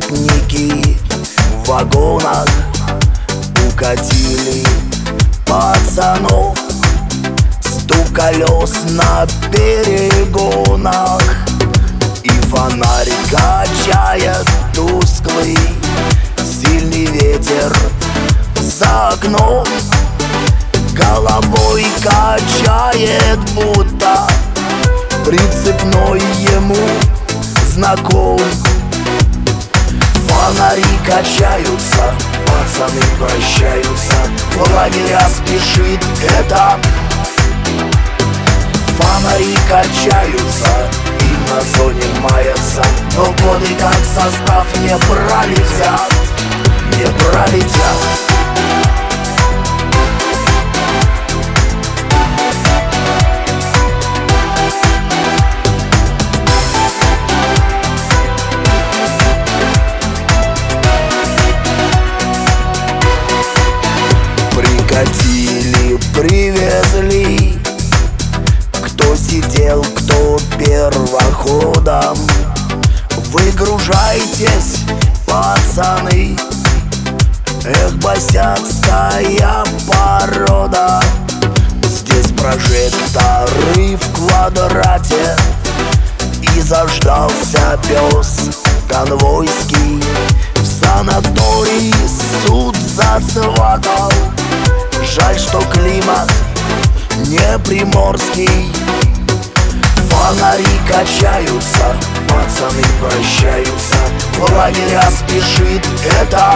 Ровесники в вагонах укатили пацанов. Стук колес на перегонах, и фонарь качает тусклый. Сильный ветер за окном головой качает, будто прицепной ему знаком. Фонари качаются, пацаны прощаются, в лагеря спешит этап. Фонари качаются и на зоне маятся, но годы как состав не пролетят, не пролетят. Прикатили, привезли, кто сидел, кто первоходом. Выгружайтесь, пацаны, эх, босяцкая порода. Здесь прожекторы в квадрате, и заждался пес конвойский. В санатории суд засватал. Жаль, что климат не приморский. Фонари качаются, пацаны прощаются, в лагеря спешит это.